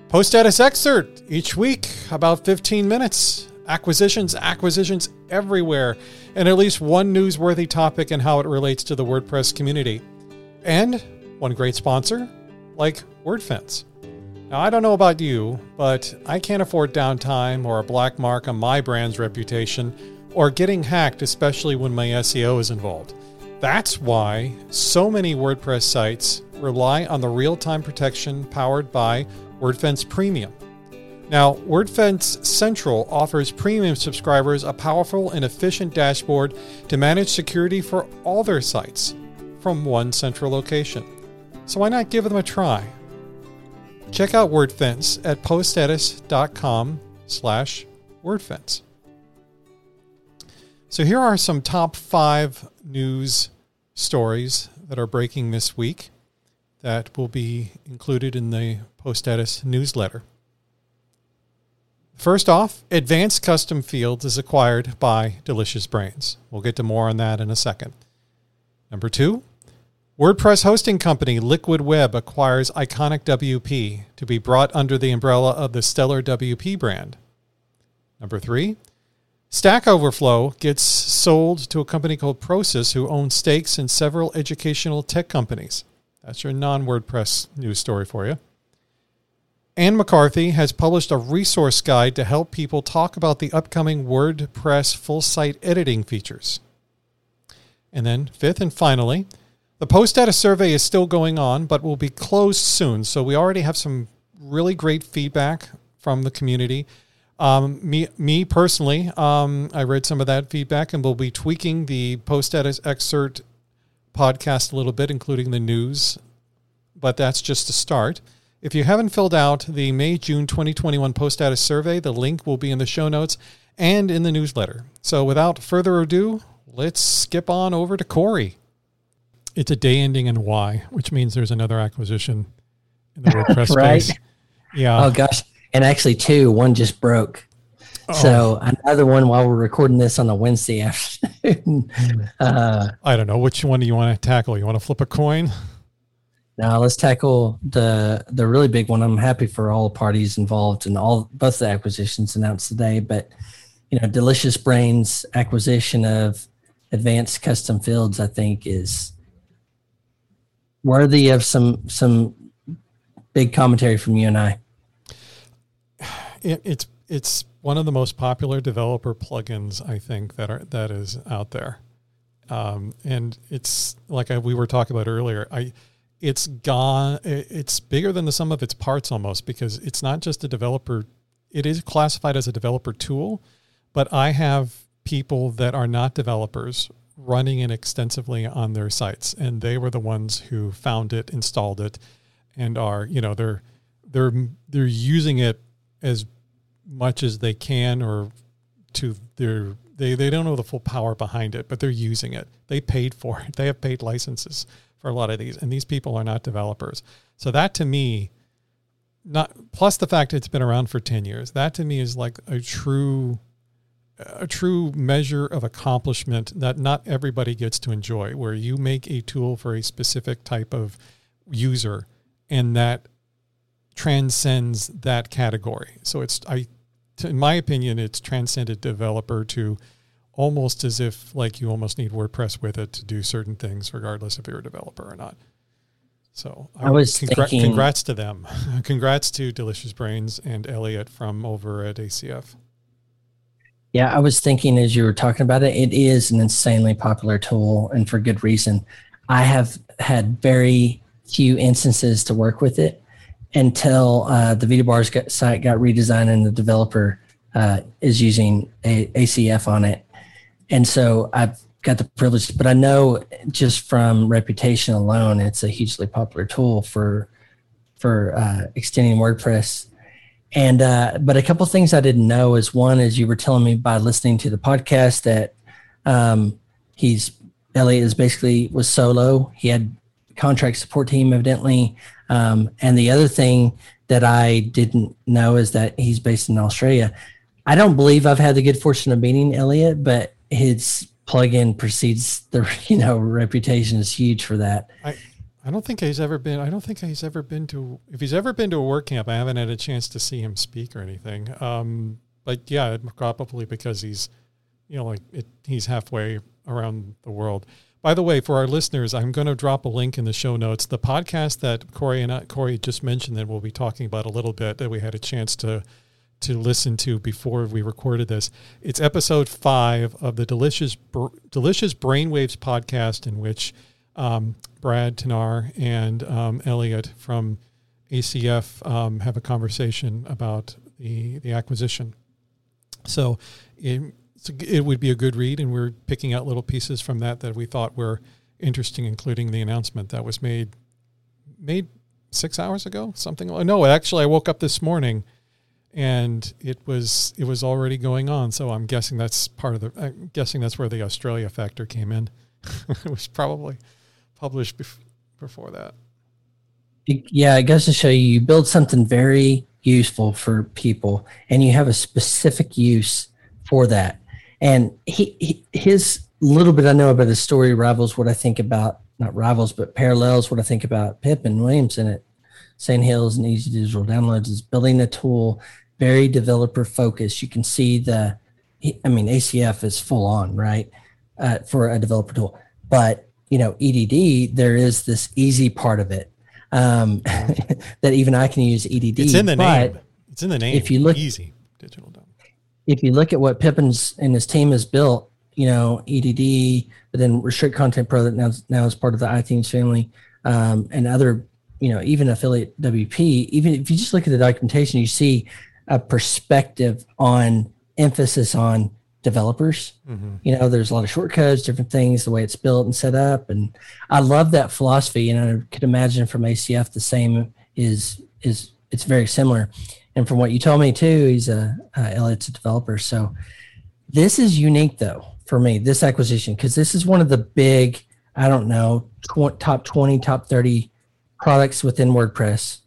Post status excerpt each week, about 15 minutes. Acquisitions everywhere, and at least one newsworthy topic and how it relates to the WordPress community. And one great sponsor, like WordFence. Now, I don't know about you, but I can't afford downtime or a black mark on my brand's reputation or getting hacked, especially when my SEO is involved. That's why so many WordPress sites rely on the real-time protection powered by WordFence Premium. Now, WordFence Central offers premium subscribers a powerful and efficient dashboard to manage security for all their sites from one central location. So why not give them a try? Check out WordFence at poststatus.com/WordFence. So here are some top 5 news stories that are breaking this week that will be included in the Post Status newsletter. First off, Advanced Custom Fields is acquired by Delicious Brains. We'll get to more on that in a second. Number 2, WordPress hosting company Liquid Web acquires Iconic WP to be brought under the umbrella of the Stellar WP brand. Number 3, Stack Overflow gets sold to a company called Prosus, who owns stakes in several educational tech companies. That's your non-WordPress news story for you. Anne McCarthy has published a resource guide to help people talk about the upcoming WordPress full site editing features. And then 5th and finally, the Post Status survey is still going on, but will be closed soon. So we already have some really great feedback from the community. Me personally, I read some of that feedback, and we'll be tweaking the Post Status excerpt podcast a little bit, including the news. But that's just a start. If you haven't filled out the May-June 2021 Post Status survey, the link will be in the show notes and in the newsletter. So without further ado, let's skip on over to Corey. It's a day ending in Y, which means there's another acquisition in the WordPress right? space. Yeah. Oh, gosh. And actually, one just broke. Oh. So another one while we're recording this on a Wednesday afternoon. I don't know. Which one do you want to tackle? You want to flip a coin? Now let's tackle the really big one. I'm happy for all parties involved in both the acquisitions announced today. But Delicious Brains acquisition of Advanced Custom Fields, I think, is worthy of some big commentary from you and I. It's one of the most popular developer plugins, I think, that is out there, and it's like we were talking about earlier. It's bigger than the sum of its parts almost, because it's not just a developer. It is classified as a developer tool, but I have people that are not developers running it extensively on their sites, and they were the ones who found it, installed it, and are they're using it as much as they can, or they don't know the full power behind it, but they're using it. They paid for it. They have paid licenses for a lot of these, and these people are not developers. So that to me, plus the fact it's been around for 10 years, that to me is like a true measure of accomplishment that not everybody gets to enjoy, where you make a tool for a specific type of user and that transcends that category. So in my opinion, it's transcended developer to almost as if like you almost need WordPress with it to do certain things, regardless if you're a developer or not. So congrats to them. Congrats to Delicious Brains and Elliot from over at ACF. Yeah, I was thinking as you were talking about it, it is an insanely popular tool, and for good reason. I have had very few instances to work with it until the VitaBars site got redesigned and the developer is using ACF on it. And so I've got the privilege, but I know just from reputation alone, it's a hugely popular tool for extending WordPress. And but a couple of things I didn't know is, one is you were telling me by listening to the podcast that Elliot was solo. He had contract support team evidently. And the other thing that I didn't know is that he's based in Australia. I don't believe I've had the good fortune of meeting Elliot, but his plugin precedes the reputation is huge for that. I don't think he's ever been. I don't think he's ever been to. If he's ever been to a WordCamp, I haven't had a chance to see him speak or anything. But yeah, probably because he's, he's halfway around the world. By the way, for our listeners, I'm going to drop a link in the show notes. The podcast that Corey just mentioned that we'll be talking about a little bit, that we had a chance to listen to before we recorded this. It's episode 5 of the Delicious Brainwaves podcast, in which Brad Tanar and Elliot from ACF have a conversation about the acquisition. So it would be a good read, and we're picking out little pieces from that we thought were interesting, including the announcement that was made 6 hours ago, something. No, actually, I woke up this morning and it was already going on. So I'm guessing that's where the Australia factor came in. It was probably published before that. Yeah, it goes to show you build something very useful for people, and you have a specific use for that. And his little bit I know about his story rivals what I think about, not rivals, but parallels what I think about Pip and Williamson at St. Hills and Easy Digital Downloads, is building a tool, very developer focused. You can see ACF is full on, right, for a developer tool. But, EDD, there is this easy part of it that even I can use EDD. It's in the name. It's in the name. If you look, Easy Digital Downloads. If you look at what Pippin's and his team has built, EDD, but then Restrict Content Pro that now is part of the iThemes family, and other, even Affiliate WP, even if you just look at the documentation, you see a perspective on emphasis on developers. Mm-hmm. There's a lot of shortcodes, different things, the way it's built and set up. And I love that philosophy. And I could imagine from ACF, the same it's very similar. And from what you told me too, Elliot's a developer. So this is unique though, for me, this acquisition, because this is one of the big, I don't know, top 20, top 30 products within WordPress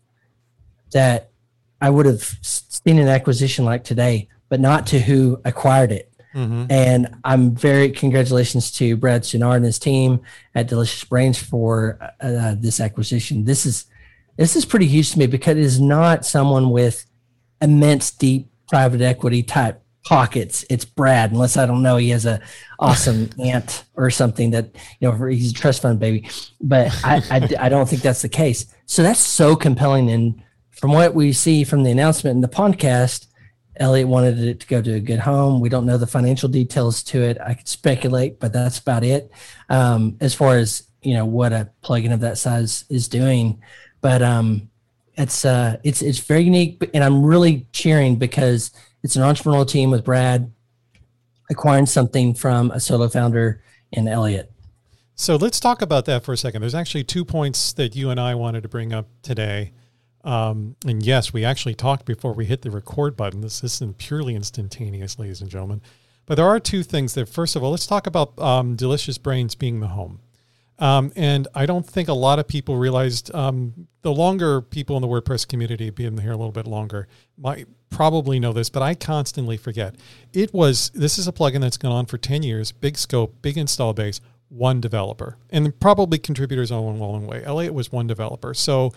that I would have seen an acquisition like today, but not to who acquired it. Mm-hmm. And I'm congratulations to Brad Tanar and his team at Delicious Brains for this acquisition. This is pretty huge to me, because it is not someone with immense, deep private equity type pockets. It's Brad, unless I don't know, he has a awesome aunt or something that, he's a trust fund baby. But I don't think that's the case. So that's so compelling. And from what we see from the announcement in the podcast, Elliot wanted it to go to a good home. We don't know the financial details to it. I could speculate, but that's about it. As far as, what a plugin of that size is doing. But it's very unique, and I'm really cheering because it's an entrepreneurial team with Brad acquiring something from a solo founder in Elliot. So let's talk about that for a second. There's actually 2 points that you and I wanted to bring up today. And yes, we actually talked before we hit the record button. This isn't purely instantaneous, ladies and gentlemen. But there are 2 things that, first of all, let's talk about Delicious Brains being the home. And I don't think a lot of people realized, the longer people in the WordPress community, being here a little bit longer, might probably know this, but I constantly forget. This is a plugin that's gone on for 10 years, big scope, big install base, one developer, and probably contributors all in way. Elliot was one developer. So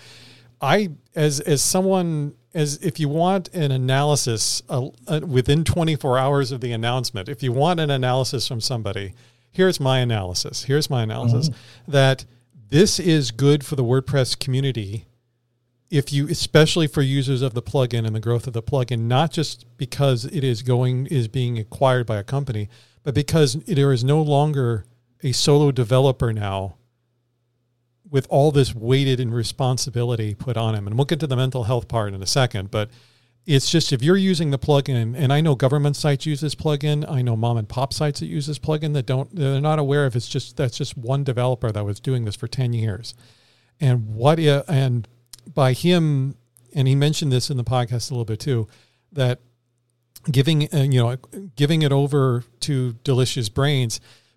as if you want an analysis within 24 hours of the announcement, if you want an analysis from somebody, here's my analysis. Mm-hmm. That this is good for the WordPress community, especially for users of the plugin and the growth of the plugin, not just because it is being acquired by a company, but because there is no longer a solo developer now with all this weighted and responsibility put on him. And we'll get to the mental health part in a second, but it's just, if you're using the plugin, and I know government sites use this plugin, I know mom and pop sites that use this plugin they're not aware of. That's just one developer that was doing this for 10 years. And by him, and he mentioned this in the podcast a little bit too, that giving it over to Delicious Brains,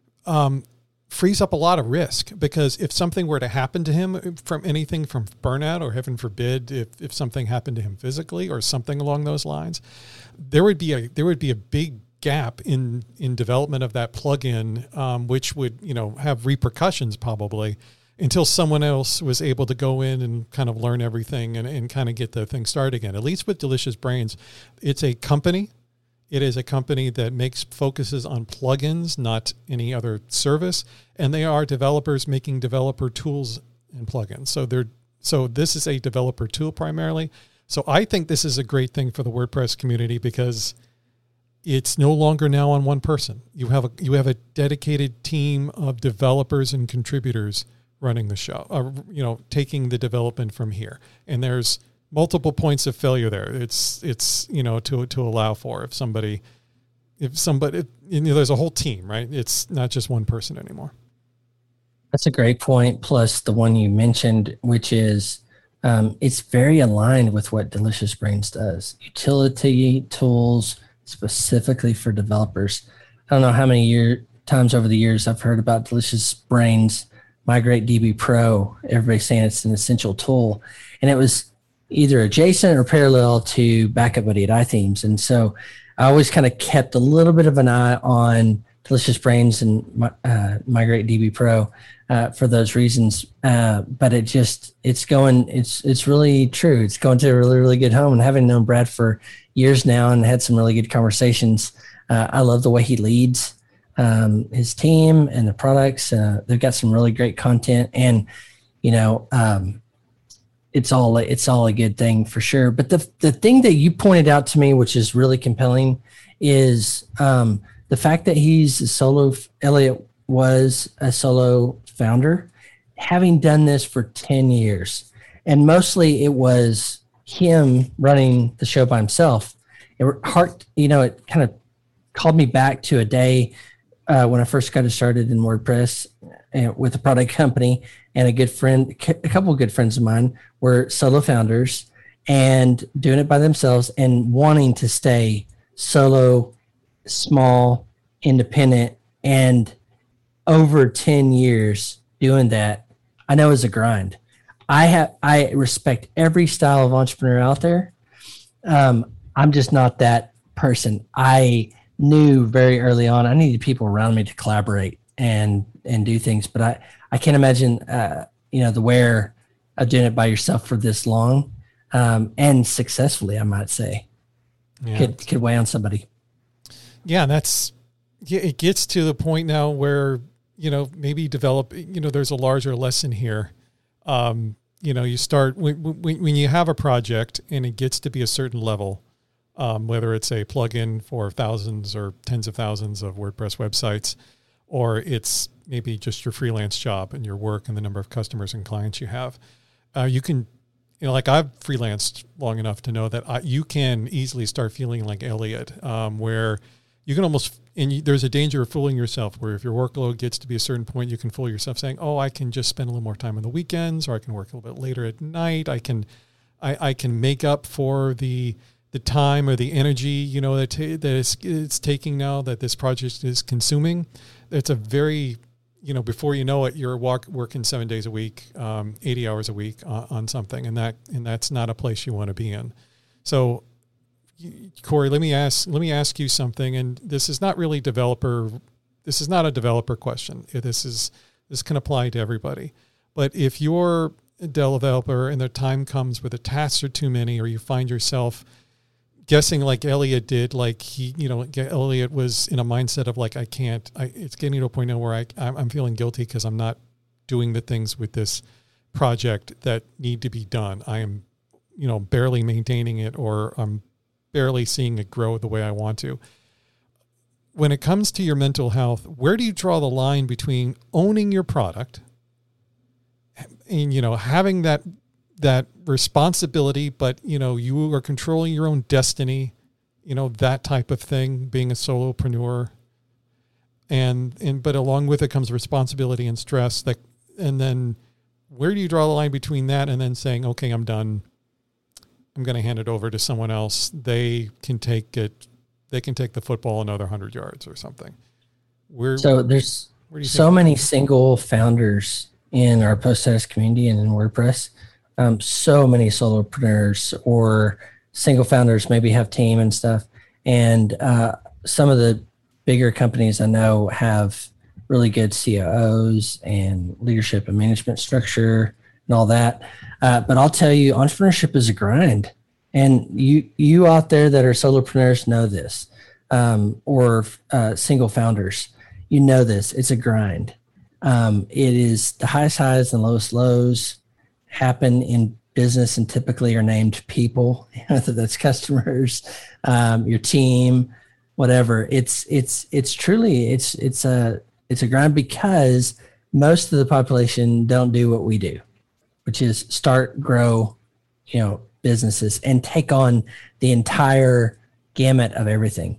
frees up a lot of risk, because if something were to happen to him, from anything from burnout, or heaven forbid, if something happened to him physically or something along those lines, there would be a big gap in development of that plugin, which would, have repercussions probably. until someone else was able to go in and kind of learn everything and kind of get the thing started again. At least with Delicious Brains, it's a company. It is a company that focuses on plugins, not any other service. And they are developers making developer tools and plugins. So this is a developer tool primarily. So I think this is a great thing for the WordPress community because it's no longer now on one person. You have a dedicated team of developers and contributors running the show, taking the development from here. And there's multiple points of failure there. It's to allow for if somebody, there's a whole team, right? It's not just one person anymore. That's a great point. Plus the one you mentioned, which is it's very aligned with what Delicious Brains does. Utility tools specifically for developers. I don't know how many times over the years I've heard about Delicious Brains, Migrate DB Pro. Everybody's saying it's an essential tool. And it was either adjacent or parallel to Backup Buddy at iThemes. And so I always kind of kept a little bit of an eye on Delicious Brains and Migrate DB Pro for those reasons. But it's really true. It's going to a really, really good home. And having known Brad for years now and had some really good conversations, I love the way he leads his team and the products. They've got some really great content, and it's all a good thing for sure. But the thing that you pointed out to me, which is really compelling, is the fact that Elliot was a solo founder, having done this for 10 years. And mostly it was him running the show by himself. It kind of called me back to a day when I first got started in WordPress with a product company, and a couple of good friends of mine were solo founders and doing it by themselves and wanting to stay solo, small, independent, and over 10 years doing that. I know it's a grind. I respect every style of entrepreneur out there. I'm just not that person. I knew very early on I needed people around me to collaborate and do things, but I can't imagine the wear of doing it by yourself for this long and successfully, I might say. Yeah. Could weigh on somebody. Yeah, it gets to the point now where maybe there's a larger lesson here. You start when you have a project and it gets to be a certain level, whether it's a plugin for thousands or tens of thousands of WordPress websites, or it's maybe just your freelance job and your work and the number of customers and clients you have. You can, like I've freelanced long enough to know that you can easily start feeling like Elliot, where you can almost, there's a danger of fooling yourself, where if your workload gets to be a certain point, you can fool yourself saying, oh, I can just spend a little more time on the weekends, or I can work a little bit later at night. I can make up for the time or the energy, that it's taking now that this project is consuming. It's a very, before you know it, you're working 7 days a week, 80 hours a week on something, and that's not a place you want to be in. So, Corey, let me ask you something, and this is not really this is not a developer question. This can apply to everybody. But if you're a developer and the time comes where the tasks are too many, or you find yourself guessing like Elliot did, like Elliot was in a mindset of like, it's getting to a point now where I'm feeling guilty because I'm not doing the things with this project that need to be done. I am, barely maintaining it, or I'm barely seeing it grow the way I want to. When it comes to your mental health, where do you draw the line between owning your product and, having that responsibility, but you are controlling your own destiny, that type of thing, being a solopreneur, but along with it comes responsibility and stress, and then where do you draw the line between that and then saying, okay, I'm done, I'm going to hand it over to someone else, they can take it, they can take the football another 100 yards or something? So there's so many single founders in our post status community and in WordPress. So many solopreneurs or single founders maybe have team and stuff. And some of the bigger companies I know have really good COOs and leadership and management structure and all that. But I'll tell you, entrepreneurship is a grind. And you out there that are solopreneurs know this, or single founders, you know this. It's a grind. It is the highest highs and lowest lows happen in business, and typically are named people, whether that's customers, your team, whatever. It's truly it's a grind, because most of the population don't do what we do, which is start, grow, businesses and take on the entire gamut of everything.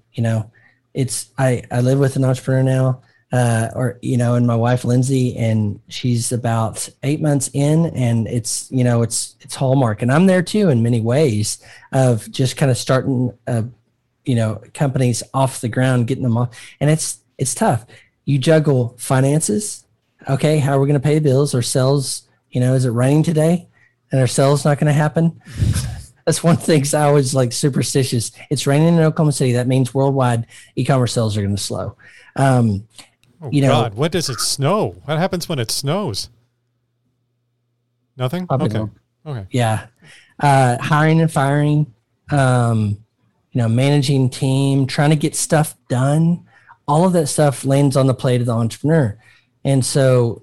I live with an entrepreneur now, and my wife, Lindsay, and she's about 8 months in, and it's Hallmark. And I'm there too, in many ways, of just kind of starting, companies off the ground, getting them off. And it's tough. You juggle finances. Okay. How are we going to pay the bills? Our sales, is it raining today and our sales not going to happen? That's one thing I always superstitious. It's raining in Oklahoma City. That means worldwide e-commerce sales are going to slow. God, when does it snow? What happens when it snows? Nothing? Okay. Yeah. Hiring and firing, managing team, trying to get stuff done. All of that stuff lands on the plate of the entrepreneur. And so,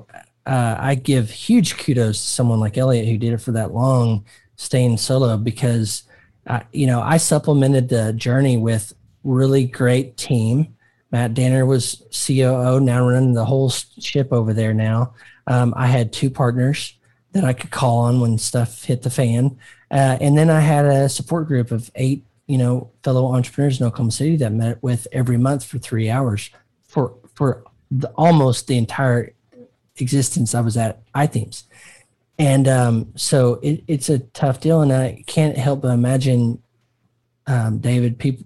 I give huge kudos to someone like Elliot, who did it for that long, staying solo, because, I supplemented the journey with really great team. Matt Danner was COO, now running the whole ship over there now. I had 2 partners that I could call on when stuff hit the fan. And then I had a support group of 8, fellow entrepreneurs in Oklahoma City that met with every month for 3 hours for almost the entire existence I was at iThemes. And so it's a tough deal. And I can't help but imagine, David, people,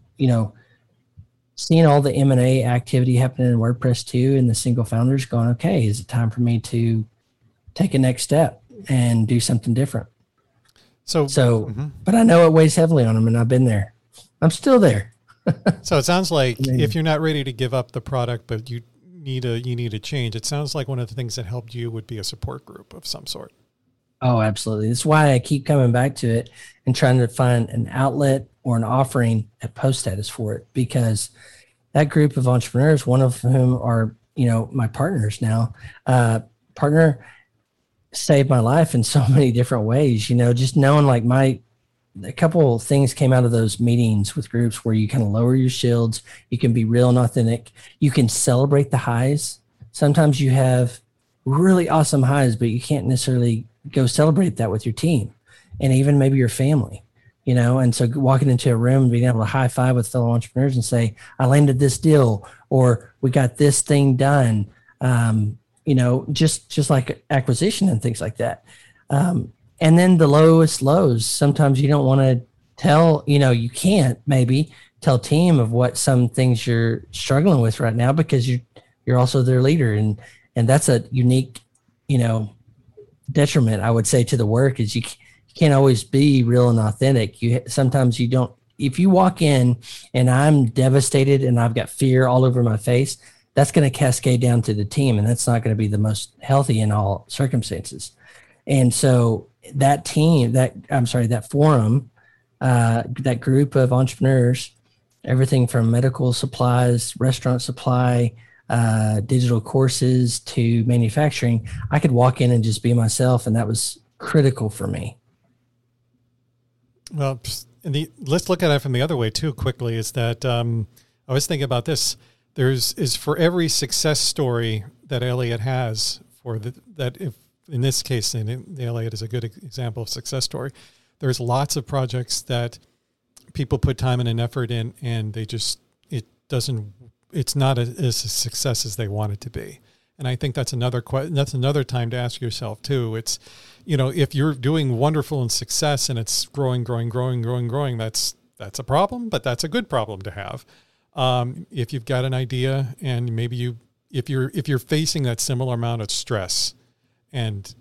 seeing all the M&A activity happening in WordPress too, and the single founders going, okay, is it time for me to take a next step and do something different? But I know it weighs heavily on them, and I've been there. I'm still there. So it sounds like if you're not ready to give up the product, but you need a change, it sounds like one of the things that helped you would be a support group of some sort. Oh, absolutely. That's why I keep coming back to it and trying to find an outlet or an offering at Post Status for it, because that group of entrepreneurs, one of whom are, my partners now, partner saved my life in so many different ways, just knowing a couple of things came out of those meetings with groups where you kind of lower your shields. You can be real and authentic. You can celebrate the highs. Sometimes you have really awesome highs, but you can't necessarily go celebrate that with your team and even maybe your family, and so walking into a room and being able to high five with fellow entrepreneurs and say, I landed this deal, or we got this thing done, just like acquisition and things like that. And then the lowest lows, sometimes you don't want to tell, you can't maybe tell team of what some things you're struggling with right now, because you're also their leader. And that's a unique, detriment, I would say, to the work, is you can't always be real and authentic. Sometimes you don't, if you walk in and I'm devastated and I've got fear all over my face, that's going to cascade down to the team. And that's not going to be the most healthy in all circumstances. And so that forum, that group of entrepreneurs, everything from medical supplies, restaurant supply, digital courses to manufacturing, I could walk in and just be myself. And that was critical for me. Well, let's look at it from the other way too quickly, is that I was thinking about this. Is for every success story that Elliot has, if in this case, Elliot is a good example of success story. There's lots of projects that people put time and effort in, and it's not as a success as they want it to be. And I think that's another time to ask yourself too. It's, if you're doing wonderful in success and it's growing, that's a problem, but that's a good problem to have. If you've got an idea and maybe if you're facing that similar amount of stress and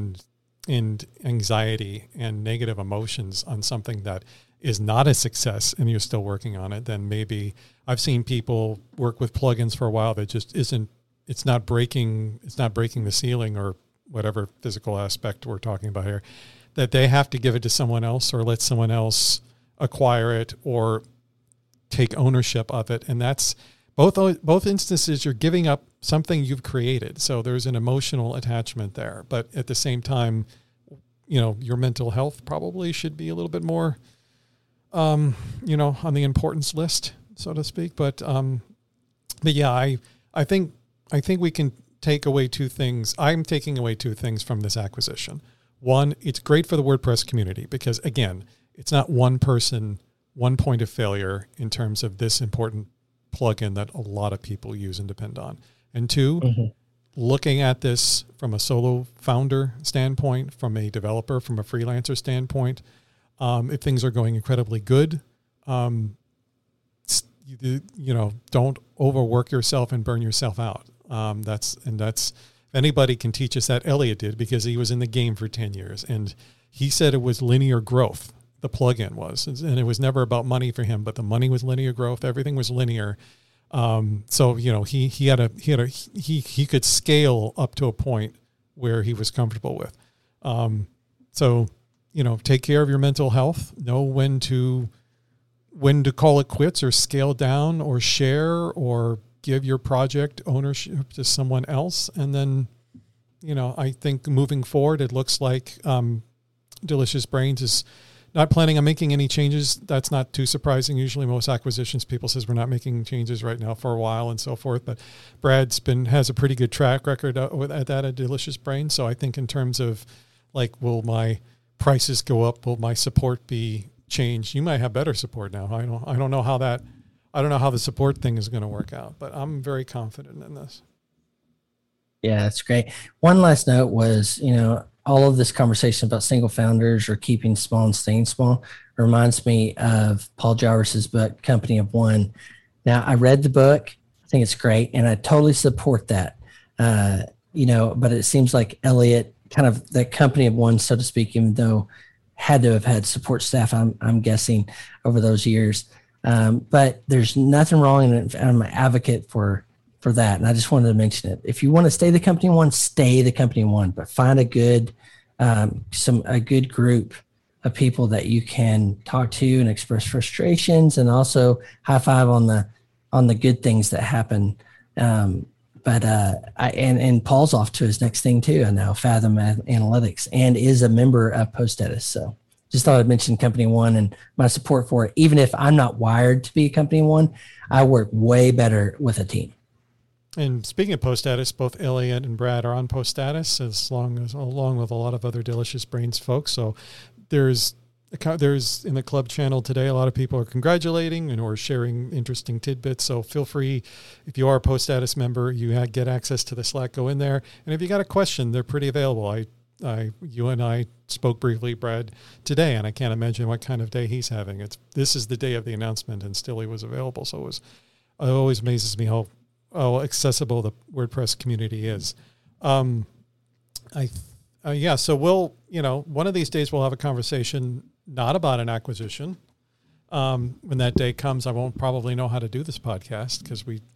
anxiety and negative emotions on something that is not a success and you're still working on it, then maybe I've seen people work with plugins for a while that just isn't it's not breaking the ceiling or whatever physical aspect we're talking about here, that they have to give it to someone else or let someone else acquire it or take ownership of it. And that's both instances, you're giving up something you've created. So there's an emotional attachment there, but at the same time, your mental health probably should be a little bit more, on the importance list, so to speak. But yeah, I think we can take away two things. I'm taking away two things from this acquisition. One, it's great for the WordPress community because, again, it's not one person, one point of failure in terms of this important plugin that a lot of people use and depend on. And two, looking at this from a solo founder standpoint, from a developer, from a freelancer standpoint, if things are going incredibly good, don't overwork yourself and burn yourself out. That's if anybody can teach us that, Elliot did, because he was in the game for 10 years and he said it was linear growth. The plugin was, and it was never about money for him, but the money was linear growth. Everything was linear. So he could scale up to a point where he was comfortable with. So take care of your mental health. Know when to call it quits or scale down or share or give your project ownership to someone else. And then, I think moving forward, it looks like Delicious Brains is not planning on making any changes. That's not too surprising. Usually most acquisitions, people says we're not making changes right now for a while and so forth. But Brad's has a pretty good track record at Delicious Brains. So I think in terms of will my prices go up? Will my support be changed? You might have better support now. I don't know how the support thing is going to work out, but I'm very confident in this. Yeah, that's great. One last note was, all of this conversation about single founders or keeping small and staying small reminds me of Paul Jarvis's book, Company of One. Now, I read the book. I think it's great, and I totally support that. But it seems like Elliot, kind of the Company of One, so to speak, even though had to have had support staff, I'm guessing, over those years. But there's nothing wrong, and I'm an advocate for that. And I just wanted to mention it. If you want to stay the Company One, stay the Company One, but find a good group of people that you can talk to and express frustrations, and also high five on the good things that happen. And Paul's off to his next thing too. I know, Fathom Analytics, and is a member of PostStatus. So just thought I'd mention Company One and my support for it. Even if I'm not wired to be a Company One, I work way better with a team. And speaking of PostStatus, both Elliot and Brad are on PostStatus, along with a lot of other Delicious Brains folks. So there's in the club channel today, a lot of people are congratulating and or sharing interesting tidbits. So feel free, if you are a PostStatus member, you get access to the Slack. Go in there, and if you got a question, they're pretty available. You and I spoke briefly, Brad, today, and I can't imagine what kind of day he's having. This is the day of the announcement, and still he was available. So it always amazes me how accessible the WordPress community is. So we'll, one of these days we'll have a conversation not about an acquisition. When that day comes, I won't probably know how to do this podcast because we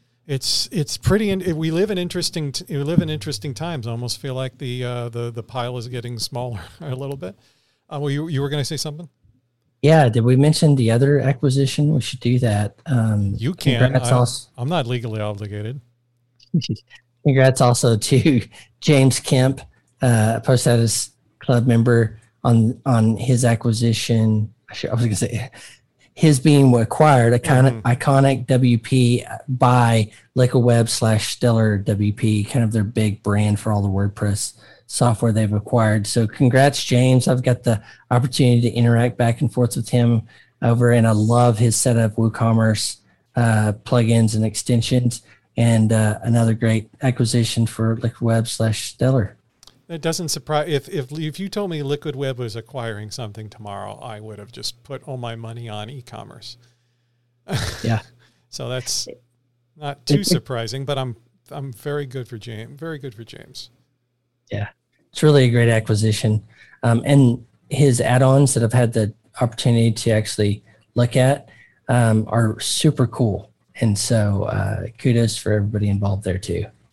live in interesting times. I almost feel like the pile is getting smaller a little bit. You were going to say something? Yeah. Did we mention the other acquisition? We should do that. You can. I'm not legally obligated. Congrats also to James Kemp, PostStatus Club member, on his acquisition. I was going to say his being acquired, Iconic WP by Liquid Web / Stellar WP, kind of their big brand for all the WordPress software they've acquired. So congrats, James. I've got the opportunity to interact back and forth with him and I love his set of WooCommerce plugins and extensions, and another great acquisition for Liquid Web / Stellar. It doesn't surprise if you told me Liquid Web was acquiring something tomorrow, I would have just put all my money on e-commerce. Yeah. So that's not too surprising, but I'm very good for James. Very good for James. Yeah. It's really a great acquisition. And his add-ons that I've had the opportunity to actually look at are super cool. And so kudos for everybody involved there too.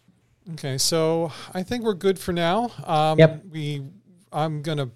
Okay, so I think we're good for now. Yep. I'm gonna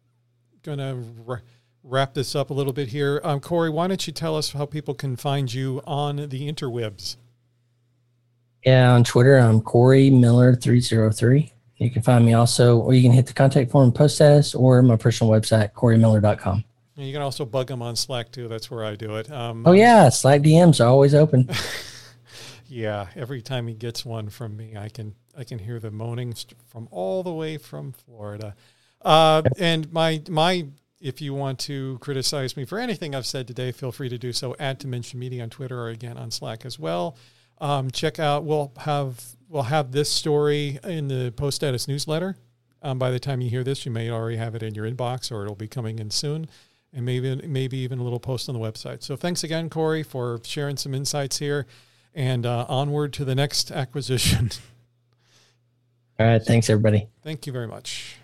wrap this up a little bit here. Corey, why don't you tell us how people can find you on the interwebs? Yeah, on Twitter, I'm Corey Miller 303. You can find me also, or you can hit the contact form post status or my personal website, CoreyMiller.com. And you can also bug them on Slack too. That's where I do it. Oh yeah, Slack DMs are always open. Yeah, every time he gets one from me, I can hear the moaning from all the way from Florida. And my if you want to criticize me for anything I've said today, feel free to do so at Dimension Media on Twitter or again on Slack as well. Check out, we'll have this story in the post status newsletter. By the time you hear this, you may already have it in your inbox, or it'll be coming in soon, and maybe even a little post on the website. So thanks again, Corey, for sharing some insights here, and onward to the next acquisition. All right. Thanks, everybody. Thank you very much.